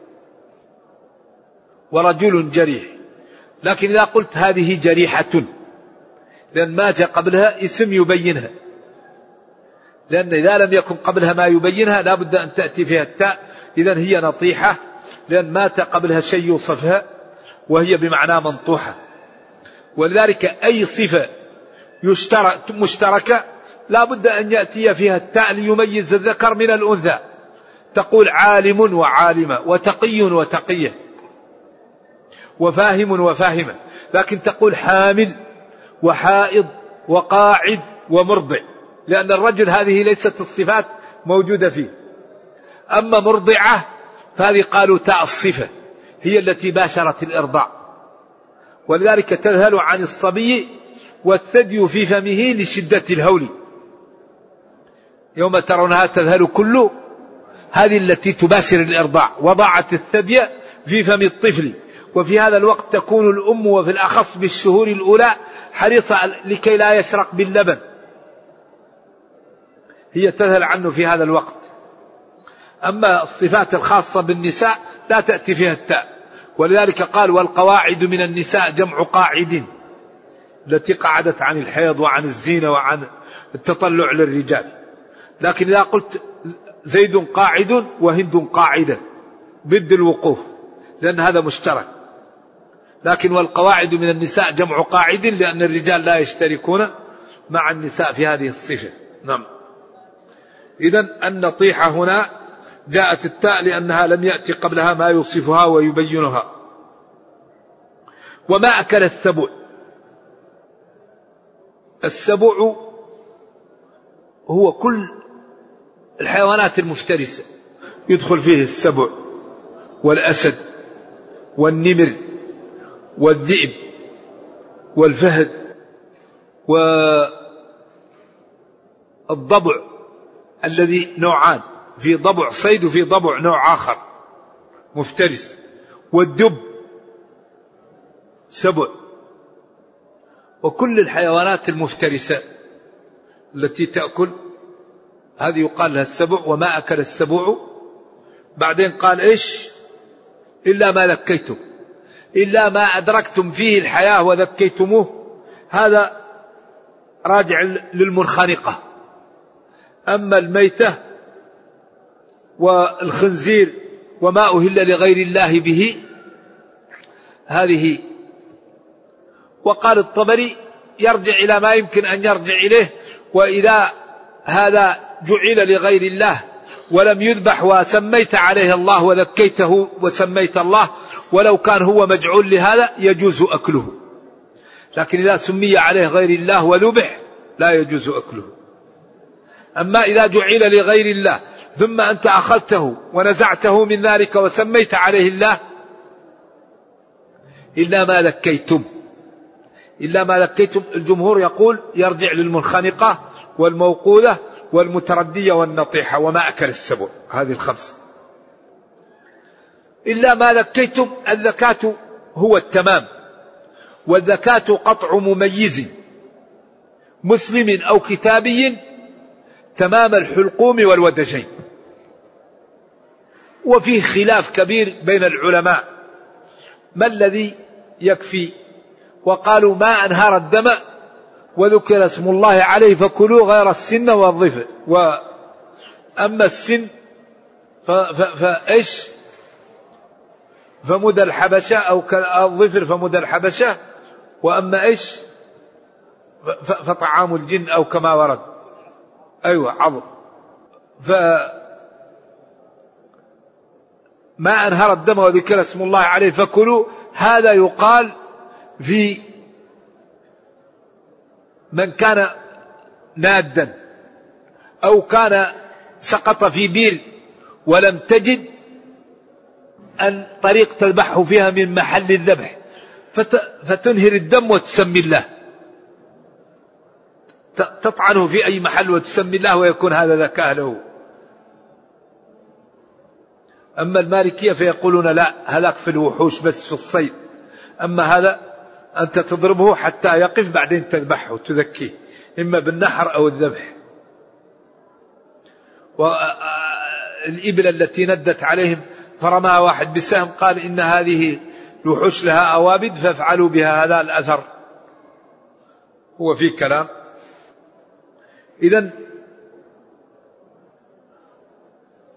ورجل جريح، لكن إذا قلت هذه جريحة لأن ما جاء قبلها اسم يبينها، لأن إذا لم يكن قبلها ما يبينها لا بد أن تأتي فيها التاء. إذن هي نطيحة لأن مات قبلها شيء يوصفها وهي بمعنى منطوحة. ولذلك أي صفة يشترك مشتركة لا بد أن يأتي فيها التاء ليميز الذكر من الأنثى. تقول عالم وعالمة، وتقي وتقية، وفاهم وفاهمة، لكن تقول حامل وحائض وقاعد ومرضع، لأن الرجل هذه ليست الصفات موجودة فيه. أما مرضعة فهذه قالوا تاء الصفة هي التي باشرت الإرضاع، ولذلك تذهل عن الصبي والثدي في فمه لشدة الهول. يوم ترونها تذهل كل، هذه التي تباشر الإرضاع، وضعت الثدي في فم الطفل. وفي هذا الوقت تكون الأم وفي الأخص بالشهور الأولى حريصة لكي لا يشرق باللبن، هي تذهل عنه في هذا الوقت. أما الصفات الخاصة بالنساء لا تأتي فيها التاء، ولذلك قال والقواعد من النساء جمع قاعد، التي قعدت عن الحيض وعن الزينة وعن التطلع للرجال. لكن إذا قلت زيد قاعد وهند قاعدة ضد الوقوف، لأن هذا مشترك. لكن والقواعد من النساء جمع قاعد لأن الرجال لا يشتركون مع النساء في هذه الصفة. نعم. إذن النطيحة هنا جاءت التاء لأنها لم يأتي قبلها ما يوصفها ويبينها. وما أكل السبع، السبع هو كل الحيوانات المفترسة، يدخل فيه السبع والأسد والنمر والذئب والفهد والضبع الذي نوعان، في ضبع صيد وفي ضبع نوع آخر مفترس، والدب سبع. وكل الحيوانات المفترسة التي تأكل هذه يقال لها السبع. وما أكل السبع. بعدين قال إيش؟ إلا ما ذكيتم، إلا ما أدركتم فيه الحياة وذكيتموه، هذا راجع للمنخنقة. أما الميتة والخنزير وما أهل لغير الله به هذه. وقال الطبري يرجع إلى ما يمكن أن يرجع إليه، وإذا هذا جعل لغير الله ولم يذبح وسميت عليه الله وذكيته وسميت الله، ولو كان هو مجعول لهذا يجوز أكله. لكن إذا سمي عليه غير الله وذبح لا يجوز أكله. أما إذا جعل لغير الله ثم أنت أخذته ونزعته من ذلك وسميت عليه الله، إلا ما ذكيتم. إلا ما ذكيتم الجمهور يقول يرجع للمنخنقة والموقوذة والمتردية والنطيحة وما أكل السبع، هذه الخمسة. إلا ما ذكيتم، الذكاة هو التمام، والذكاة قطع مميز مسلم أو كتابي تمام الحلقوم والودجين. وفيه خلاف كبير بين العلماء ما الذي يكفي. وقالوا ما أنهر الدم وذكر اسم الله عليه فكلوا غير السن والظفر. وأما السن فإيش فمدى الحبشة أو الظفر فمدى الحبشة. وأما إيش فطعام الجن أو كما ورد. أيوة عظم. فما أنهر الدم وذكر اسم الله عليه فكلوا، هذا يقال في من كان نادا أو كان سقط في بير ولم تجد أن طريق تذبحه فيها من محل الذبح، فتنهر الدم وتسمي الله، تطعنه في أي محل وتسمي الله ويكون هذا ذكاء له. أما المالكية فيقولون لا، هلاك في الوحوش بس في الصيد. أما هذا أنت تضربه حتى يقف بعدين تذبحه وتذكيه إما بالنحر أو الذبح. والإبل التي ندت عليهم فرماها واحد بسهم قال إن هذه الوحوش لها أوابد فافعلوا بها، هذا الأثر هو في كلام. إذن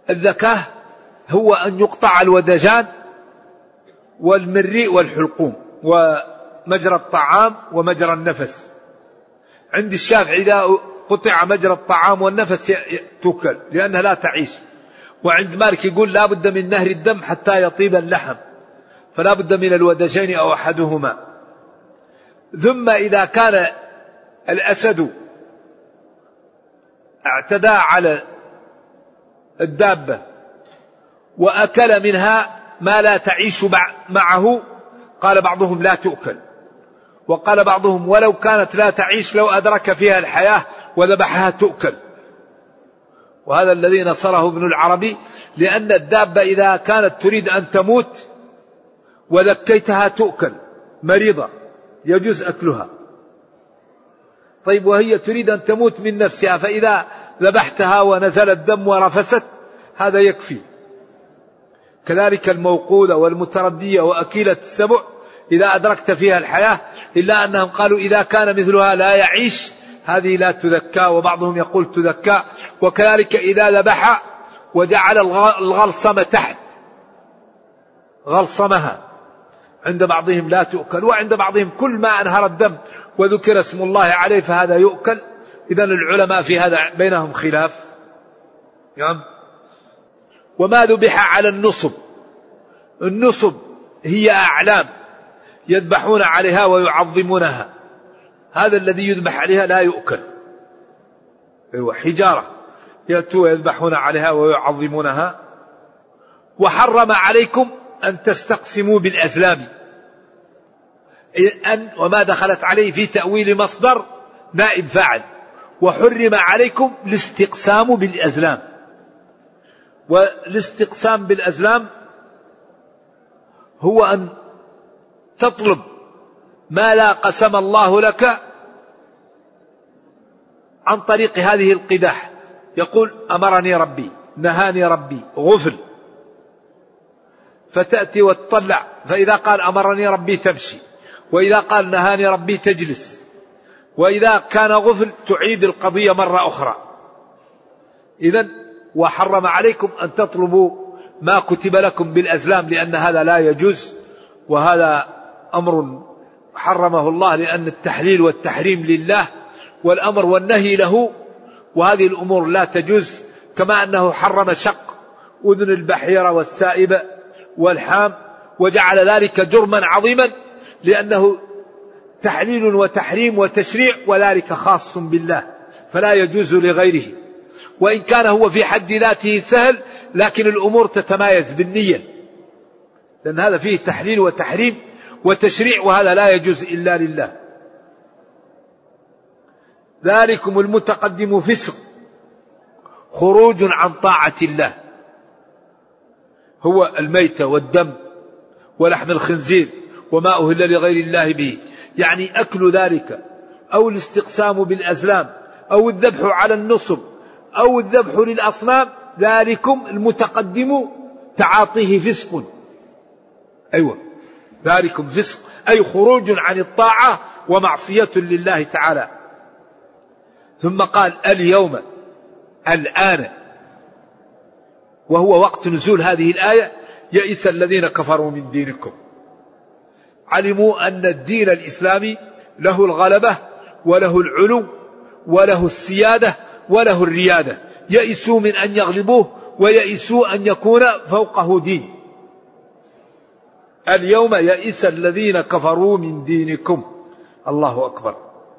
الذكاء هو أن يقطع الودجان والمريء والحلقوم ومجرى الطعام ومجرى النفس. عند الشافعي إذا قطع مجرى الطعام والنفس تؤكل لأنها لا تعيش. وعند مالك يقول لا بد من نهر الدم حتى يطيب اللحم، فلا بد من الودجين أو أحدهما. ثم إذا كان الأسد اعتدى على الدابة وأكل منها ما لا تعيش معه، قال بعضهم لا تؤكل، وقال بعضهم ولو كانت لا تعيش لو أدرك فيها الحياة وذبحها تؤكل. وهذا الذي نصره ابن العربي، لأن الدابة إذا كانت تريد أن تموت وذكيتها تؤكل مريضة يجوز أكلها. طيب وهي تريد أن تموت من نفسها، فإذا ذبحتها ونزل الدم ورفست هذا يكفي. كذلك الموقودة والمتردية وأكيلة السبع إذا أدركت فيها الحياة، إلا أنهم قالوا إذا كان مثلها لا يعيش هذه لا تذكى، وبعضهم يقول تذكى. وكذلك إذا ذبح وجعل الغلصمة تحت غلصمها، عند بعضهم لا تؤكل، وعند بعضهم كل ما أنهر الدم وذكر اسم الله عليه فهذا يؤكل. إذن العلماء في هذا بينهم خلاف. يعني وما ذبح على النصب، النصب هي أعلام يذبحون عليها ويعظمونها، هذا الذي يذبح عليها لا يؤكل. أيوة حجارة يأتوا يذبحون عليها ويعظمونها. وحرم عليكم أن تستقسموا بالأزلام، أن وما دخلت عليه في تأويل مصدر نائب فاعل. وحرم عليكم الاستقسام بالأزلام، والاستقسام بالأزلام هو أن تطلب ما لا قسم الله لك عن طريق هذه القداح. يقول أمرني ربي، نهاني ربي، غفل، فتأتي وتطلع، فإذا قال أمرني ربي تمشي، وإذا قال نهاني ربي تجلس، وإذا كان غفل تعيد القضية مرة أخرى. إذن وحرم عليكم أن تطلبوا ما كتب لكم بالأزلام، لأن هذا لا يجوز، وهذا أمر حرمه الله، لأن التحليل والتحريم لله والأمر والنهي له، وهذه الأمور لا تجوز. كما أنه حرم شق أذن البحيرة والسائبة والحام، وجعل ذلك جرما عظيما، لأنه تحليل وتحريم وتشريع، وذلك خاص بالله فلا يجوز لغيره. وإن كان هو في حد ذاته سهل، لكن الأمور تتمايز بالنية، لأن هذا فيه تحليل وتحريم وتشريع، وهذا لا يجوز إلا لله. ذلكم المتقدم فسق خروج عن طاعة الله، هو الميتة والدم ولحم الخنزير وما أهل لغير الله به، يعني أكل ذلك أو الاستقسام بالأزلام أو الذبح على النصب أو الذبح للأصنام، ذلكم المتقدم تعاطيه فسق. أيوة ذلكم فسق، أي خروج عن الطاعة ومعصية لله تعالى. ثم قال اليوم، الآن، وهو وقت نزول هذه الآية، يئس الذين كفروا من دينكم. علموا أن الدين الإسلامي له الغلبة وله العلو وله السيادة وله الريادة. يئسوا من أن يغلبوه ويئسوا أن يكون فوقه دين. اليوم يئس الذين كفروا من دينكم. الله أكبر.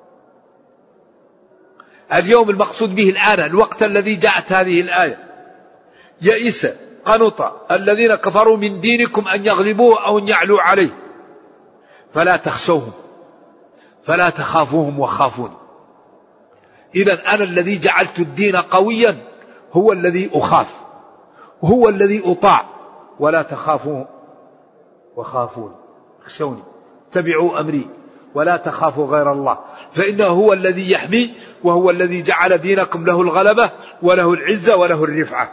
اليوم المقصود به الآن، الوقت الذي جاءت هذه الآية. يئس قنط الذين كفروا من دينكم أن يغلبوه أو أن يعلوا عليه، فلا تخشوهم فلا تخافوهم وخافون. إذن أنا الذي جعلت الدين قويا هو الذي أخاف، هو الذي أطاع. ولا تخافوا وخافون، اخشوني، اتبعوا أمري ولا تخافوا غير الله، فإنه هو الذي يحمي، وهو الذي جعل دينكم له الغلبة وله العزة وله الرفعة.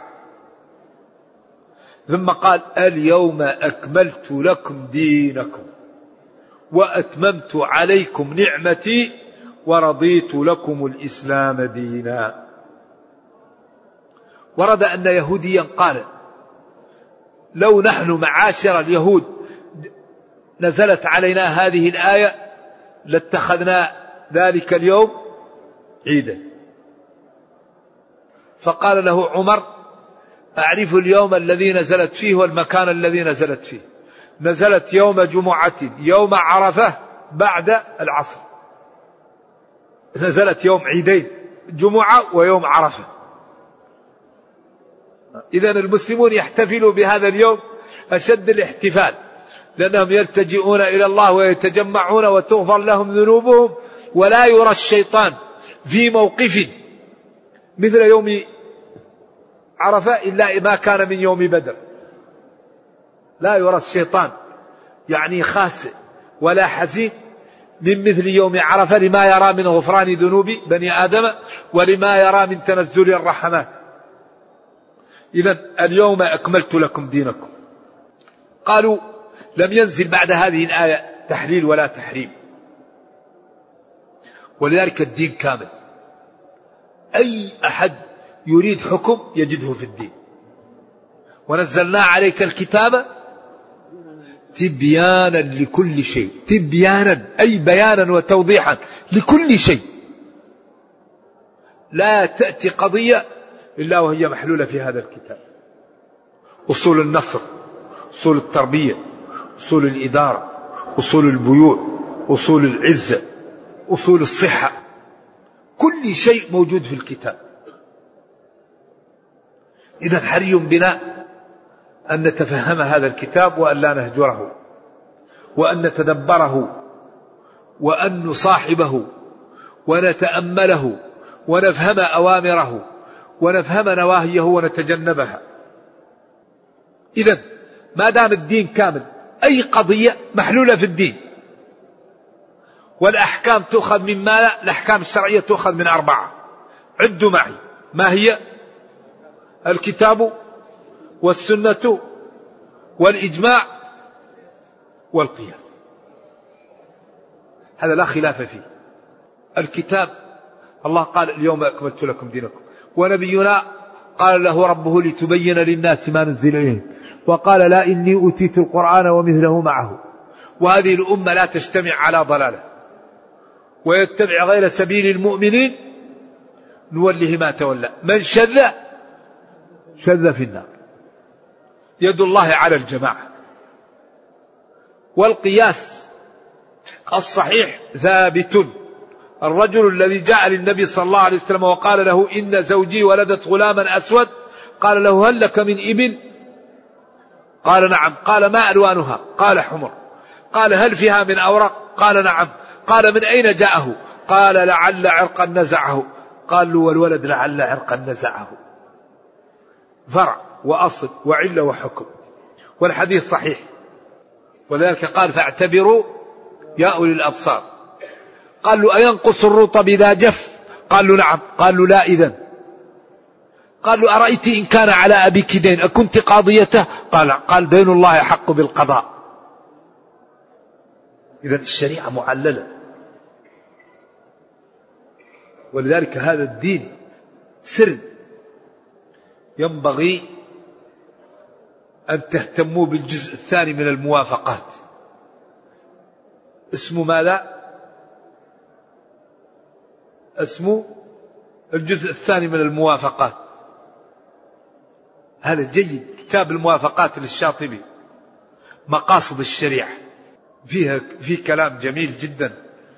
ثم قال اليوم أكملت لكم دينكم وأتممت عليكم نعمتي ورضيت لكم الإسلام دينا. ورد أن يهوديا قال: لو نحن معاشر اليهود نزلت علينا هذه الآية لاتخذنا ذلك اليوم عيدا. فقال له عمر: أعرف اليوم الذي نزلت فيه والمكان الذي نزلت فيه. نزلت يوم جمعة يوم عرفة بعد العصر، نزلت يوم عيدين، جمعة ويوم عرفة. إذن المسلمون يحتفلوا بهذا اليوم أشد الاحتفال، لأنهم يلتجئون إلى الله ويتجمعون وتغفر لهم ذنوبهم، ولا يرى الشيطان في موقف مثل يوم عرفة إلا ما كان من يوم بدر. لا يرى الشيطان يعني خاسئ ولا حزين من مثل يوم عرفة، لما يرى من غفران ذنوب بني آدم ولما يرى من تنزل الرحمات. إذن اليوم أكملت لكم دينكم. قالوا: لم ينزل بعد هذه الآية تحليل ولا تحريم، ولذلك الدين كامل. أي أحد يريد حكم يجده في الدين. ونزلنا عليك الكتاب تبيانا لكل شيء، تبيانا أي بيانا وتوضيحا لكل شيء. لا تأتي قضية إلا وهي محلولة في هذا الكتاب. أصول النصر، أصول التربية، أصول الإدارة، أصول البيوع، أصول العزة، أصول الصحة، كل شيء موجود في الكتاب. إذن حري بنا أن نتفهم هذا الكتاب وأن لا نهجره، وأن نتدبره، وأن نصاحبه ونتأمله، ونفهم أوامره ونفهم نواهيه ونتجنبها. إذن ما دام الدين كامل أي قضية محلولة في الدين. والأحكام تؤخذ من ماذا؟ الأحكام الشرعية تؤخذ من أربعة. عدوا معي ما هي: الكتاب والسنة والإجماع والقياس. هذا لا خلاف فيه. الكتاب الله قال: اليوم أكملت لكم دينكم. ونبينا قال له ربه: لتبين للناس ما نزل إليهم. وقال: لا إني أوتيت القرآن ومثله معه. وهذه الأمة لا تجتمع على ضلالة، ويتبع غير سبيل المؤمنين نوله ما تولى، من شذ شذ في النار. يد الله على الجماعة. والقياس الصحيح ثابت. الرجل الذي جاء للنبي صلى الله عليه وسلم وقال له: إن زوجي ولدت غلاما أسود، قال له: هل لك من إبل؟ قال: نعم. قال: ما ألوانها؟ قال: حمر. قال: هل فيها من أورق؟ قال: نعم. قال: من أين جاءه؟ قال: لعل عرقا نزعه. قال له: والولد لعل عرقا نزعه. فرع وأصل وعلة وحكم. والحديث صحيح. ولذلك قال: فاعتبروا يا أولي الأبصار. قال له: أينقص الرطب إذا جف؟ قال له: نعم. قال له: لا إذن. قال له: أرأيت إن كان على أبيك دين أكنت قاضيته؟ قال: قال: دين الله حق بالقضاء. إذن الشريعة معللة. ولذلك هذا الدين سر ينبغي أن تهتموا بالجزء الثاني من الموافقات. اسمه ماذا؟ اسمه الجزء الثاني من الموافقات. هذا جيد. كتاب الموافقات للشاطبي، مقاصد الشريعة، فيها في كلام جميل جدا.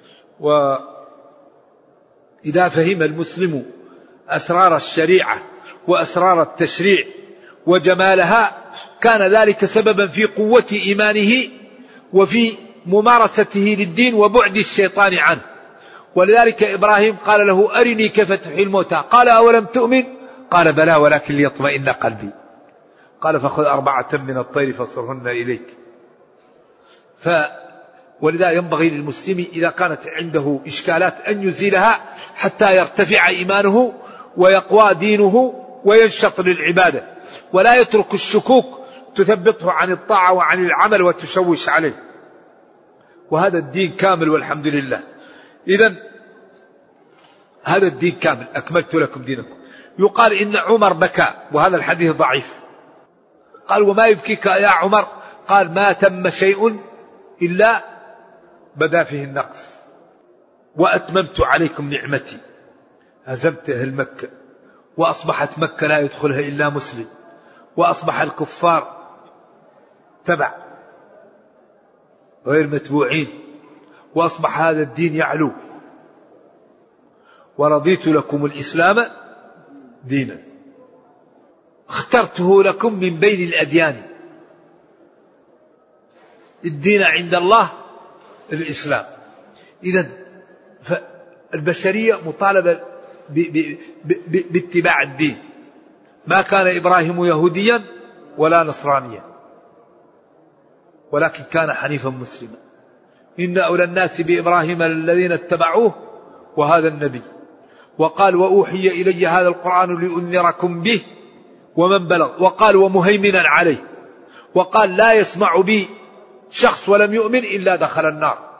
وإذا فهم المسلم أسرار الشريعة وأسرار التشريع وجمالها كان ذلك سببا في قوة إيمانه وفي ممارسته للدين وبعد الشيطان عنه. ولذلك إبراهيم قال له: أرني كيف تحيي الموتى. قال: أولم تؤمن؟ قال: بلى ولكن ليطمئن قلبي. قال: فخذ أربعة من الطير فصرهن إليك. ف ولذا ينبغي للمسلم إذا كانت عنده إشكالات أن يزيلها حتى يرتفع إيمانه ويقوى دينه وينشط للعبادة، ولا يترك الشكوك تثبطه عن الطاعة وعن العمل وتشوش عليه. وهذا الدين كامل والحمد لله. إذن هذا الدين كامل. أكملت لكم دينكم. يقال إن عمر بكى وهذا الحديث ضعيف. قال وما يبكيك يا عمر؟ قال ما تم شيء إلا بدا فيه النقص وأتممت عليكم نعمتي هزمت أهل مكة وأصبحت مكة لا يدخلها إلا مسلم وأصبح الكفار تبع غير متبوعين وأصبح هذا الدين يعلو ورضيت لكم الإسلام دينا اخترته لكم من بين الأديان. الدين عند الله الإسلام. إذن فالبشرية مطالبة باتباع الدين. ما كان إبراهيم يهوديا ولا نصرانيا ولكن كان حنيفا مسلما. إن أولى الناس بإبراهيم الذين اتبعوه وهذا النبي. وقال وأوحي إلي هذا القرآن لأنذركم به ومن بلغ. وقال ومهيمنا عليه. وقال لا يسمع بي شخص ولم يؤمن إلا دخل النار.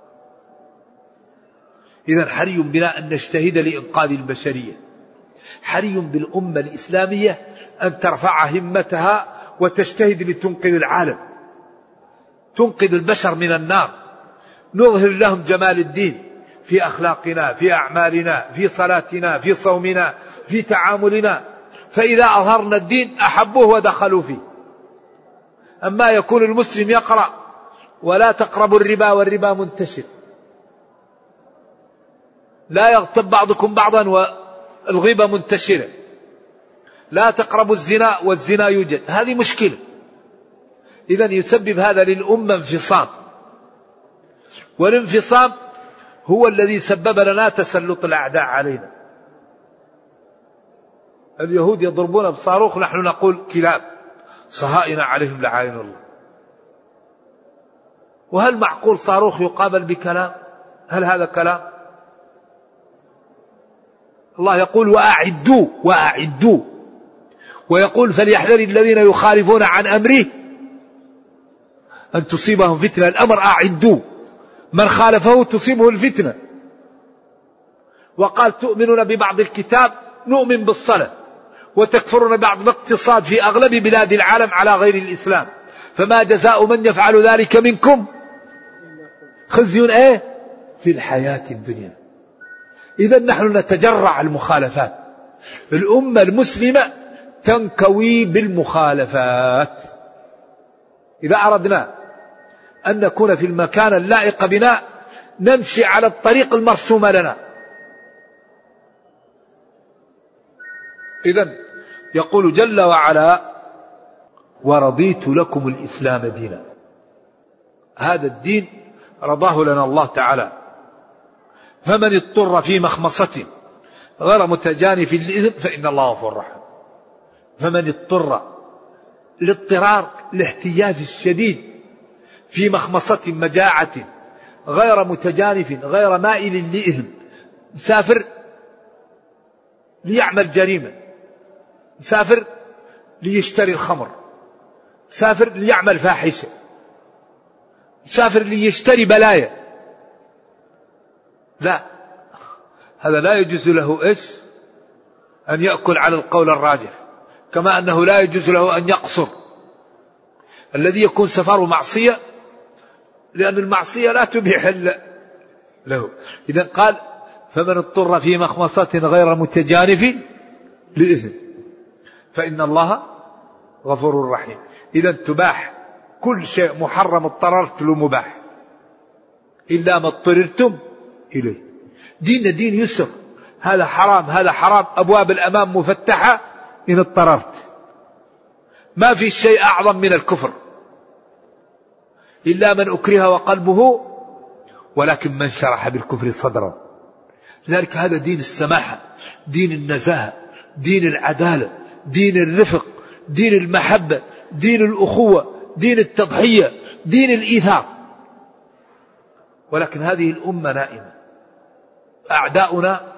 إذن حري بنا أن نجتهد لإنقاذ البشرية. حري بالأمة الإسلامية أن ترفع همتها وتجتهد لتنقذ العالم، تنقذ البشر من النار. نظهر لهم جمال الدين في أخلاقنا، في أعمالنا، في صلاتنا، في صومنا، في تعاملنا. فإذا أظهرنا الدين أحبوه ودخلوا فيه. أما يكون المسلم يقرأ ولا تقربوا الربا والربا منتشر، لا يغتب بعضكم بعضا والغيبة منتشرة، لا تقربوا الزنا والزنا يوجد، هذه مشكلة. إذن يسبب هذا للأمة انفصام، والانفصام هو الذي سبب لنا تسلط الأعداء علينا. اليهود يضربون بصاروخ، نحن نقول كلاب، صهائنا عليهم لعائن الله. وهل معقول صاروخ يقابل بكلام؟ هل هذا كلام؟ الله يقول وأعدوا وأعدوا، ويقول فليحذر الذين يخالفون عن أمره أن تصيبهم فتنة. الأمر أعدوا، من خالفه تصيبه الفتنة. وقال تؤمنون ببعض الكتاب، نؤمن بالصلاة، وتكفرون بعض الاقتصاد في أغلب بلاد العالم على غير الإسلام، فما جزاء من يفعل ذلك منكم خزي ايه في الحياة الدنيا. إذا نحن نتجرع المخالفات. الأمة المسلمة تنكوي بالمخالفات. إذا أردنا أن نكون في المكان اللائق بنا نمشي على الطريق المرسوم لنا. إذن يقول جل وعلا ورضيت لكم الإسلام دينا. هذا الدين رضاه لنا الله تعالى. فمن اضطر في مخمصة غير متجانف للإثم فإن الله غفور رحيم. فمن اضطر، الاضطرار الاحتياج الشديد، في مخمصة مجاعة غير متجانف غير مائل لإثم، مسافر ليعمل جريمة، مسافر ليشتري الخمر، مسافر ليعمل فاحشة، مسافر ليشتري بلايا، لا، هذا لا يجوز له إيش؟ أن يأكل على القول الراجح. كما أنه لا يجوز له أن يقصر. الذي يكون سفره معصية، لأن المعصية لا تبيح له. إذن قال فمن اضطر في مخمصة غير متجانف لإثم فإن الله غفور رحيم. إذن تباح كل شيء محرم اضطررت له مباح إلا ما اضطررتم إليه. دين دين يسر، هذا حرام هذا حرام، أبواب الأمام مفتحة إن اضطررت. ما في شيء أعظم من الكفر إلا من أكره وقلبه ولكن من شرح بالكفر صدرا. لذلك هذا دين السماحة، دين النزاهة، دين العدالة، دين الرفق، دين المحبة، دين الأخوة، دين التضحية، دين الإيثار. ولكن هذه الأمة نائمة. أعداؤنا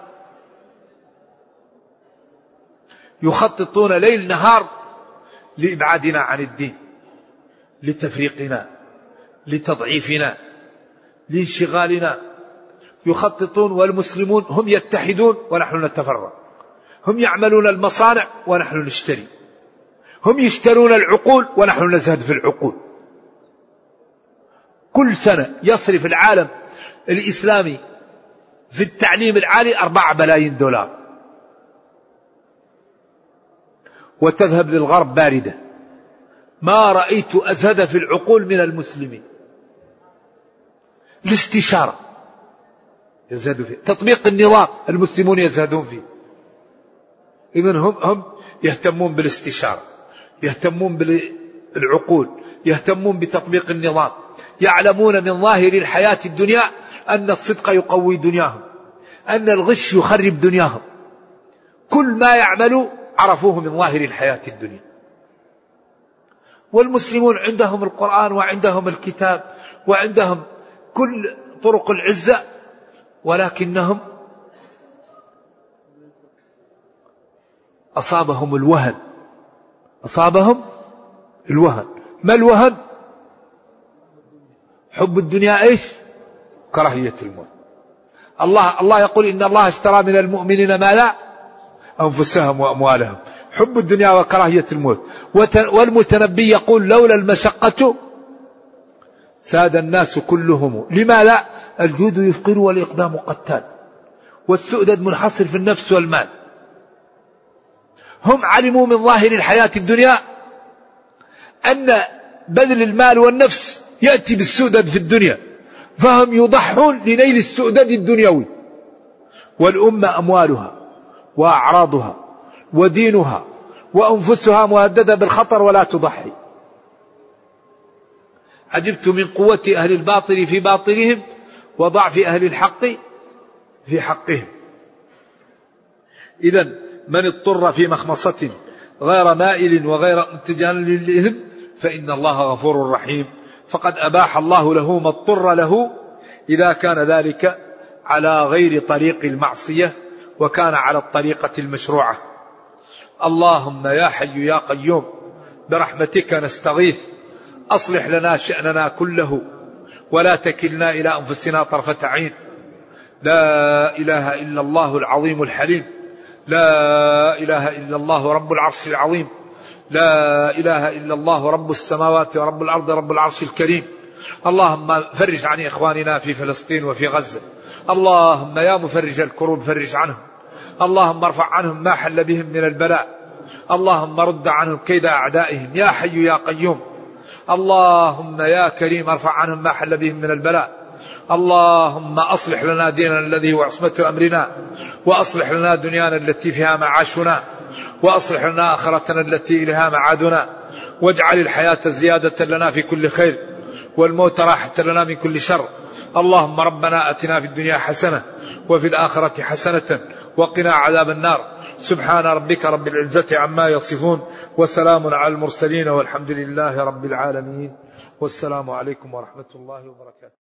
يخططون ليل نهار لإبعادنا عن الدين، لتفريقنا، لتضعيفنا، لانشغالنا. يخططون والمسلمون هم يتحدون ونحن نتفرق. هم يعملون المصانع ونحن نشتري، هم يشترون العقول ونحن نزهد في العقول. كل سنة يصرف العالم الإسلامي في التعليم العالي أربعة بلايين دولار، وتذهب للغرب باردة. ما رأيت أزهد في العقول من المسلمين. الاستشارة يزهدون فيه، تطبيق النظام المسلمون يزهدون فيه. إذن هم هم يهتمون بالاستشارة، يهتمون بالعقول، يهتمون بتطبيق النظام، يعلمون من ظاهر الحياة الدنيا أن الصدق يقوي دنياهم، أن الغش يخرب دنياهم. كل ما يعملوا عرفوه من ظاهر الحياة الدنيا. والمسلمون عندهم القرآن وعندهم الكتاب وعندهم كل طرق العزة، ولكنهم أصابهم الوهن. أصابهم الوهن. ما الوهن؟ حب الدنيا إيش؟ كراهية الموت. الله الله يقول إن الله اشترى من المؤمنين ما لا أنفسهم وأموالهم. حب الدنيا وكراهية الموت. والمتنبي يقول لولا المشقة ساد الناس كلهم. لما لا؟ الجود يفقر والإقدام قتال، والسؤدد منحصر في النفس والمال. هم علموا من ظاهر الحياة الدنيا أن بذل المال والنفس يأتي بالسؤدد في الدنيا، فهم يضحون لنيل السؤدد الدنيوي. والأمة أموالها وأعراضها ودينها وأنفسها مهددة بالخطر ولا تضحي. عجبت من قوة أهل الباطل في باطلهم وضعف أهل الحق في حقهم. إذن من اضطر في مخمصة غير مائل وغير متجان للإثم فإن الله غفور رحيم. فقد أباح الله له ما اضطر له إذا كان ذلك على غير طريق المعصية وكان على الطريقة المشروعة. اللهم يا حي يا قيوم برحمتك نستغيث، أصلح لنا شأننا كله ولا تكلنا إلى أنفسنا طرفة عين. لا إله إلا الله العظيم الحليم، لا إله إلا الله رب العرش العظيم، لا إله إلا الله رب السماوات ورب الأرض رب العرش الكريم. اللهم فرج عن إخواننا في فلسطين وفي غزة. اللهم يا مفرج الكروب فرج عنهم. اللهم ارفع عنهم ما حل بهم من البلاء. اللهم رد عنهم كيد أعدائهم يا حي يا قيوم. اللهم يا كريم ارفع عنهم ما حل بهم من البلاء. اللهم أصلح لنا ديننا الذي هو عصمة أمرنا، وأصلح لنا دنيانا التي فيها معاشنا، وأصلح لنا آخرتنا التي إليها معادنا، واجعل الحياة زيادة لنا في كل خير والموت راحة لنا من كل شر. اللهم ربنا أتنا في الدنيا حسنة وفي الآخرة حسنة وقنا عذاب النار. سبحان ربك رب العزة عما يصفون وسلام على المرسلين والحمد لله رب العالمين. والسلام عليكم ورحمة الله وبركاته.